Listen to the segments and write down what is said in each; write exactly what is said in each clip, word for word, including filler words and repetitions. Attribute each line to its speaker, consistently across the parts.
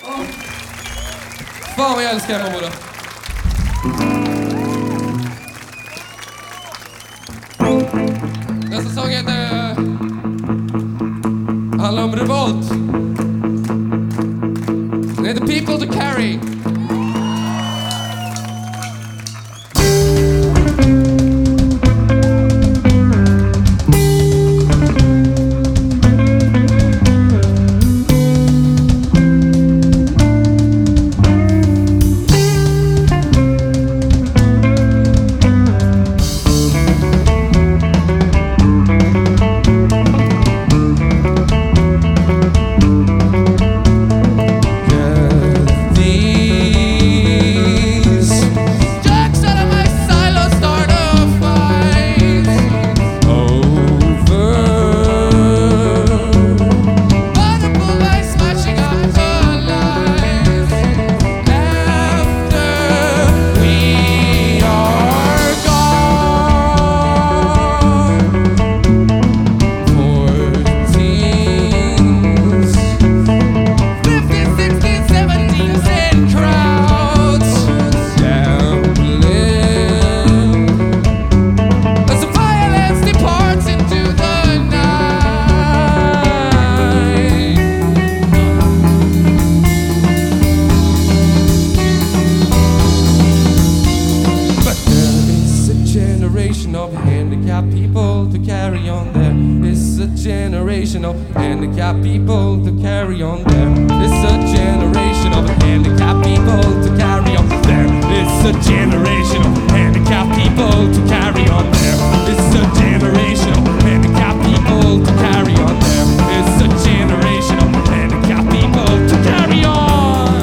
Speaker 1: Oh. Fan vad jag älskar Emmaboda. Nästa sång heter uh, handlar om revolt. Den heter People to Carry. Of handicapped people to carry on there. It's a generation of handicapped people to carry on there. It's a generation of handicapped people to carry on there. It's a generation of handicapped people to carry on there. It's a generation of handicapped people to carry on there. It's a generation of handicapped people to carry on.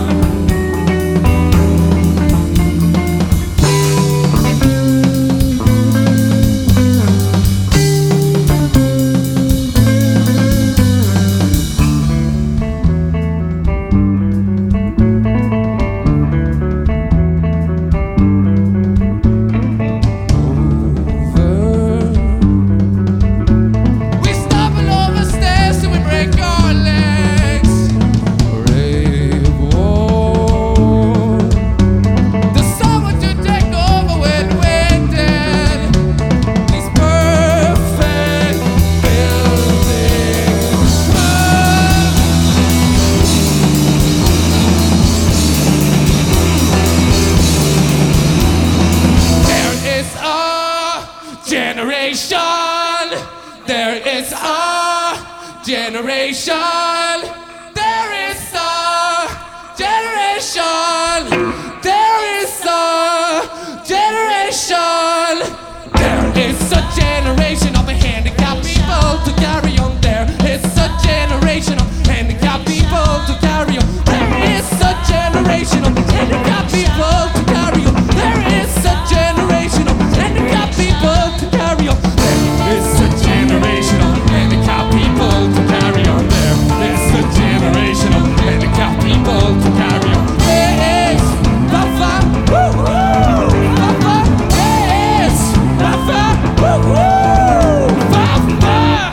Speaker 1: Generation, there is a generation, there is a generation, there is a generation, there is a generation of handicapped people to carry on there. It's a generation of handicapped people to carry on. There is a generation of handicapped people to carry on. There is a generation of handicapped people to carry on. It's a generation of handicapped people to carry on there. It's a generation of handicapped people to carry on. Yes, Rafa, woo-hoo, Rafa, yes, Rafa, woo-hoo, Rafa.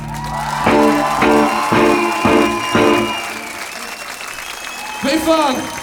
Speaker 1: Fy fan!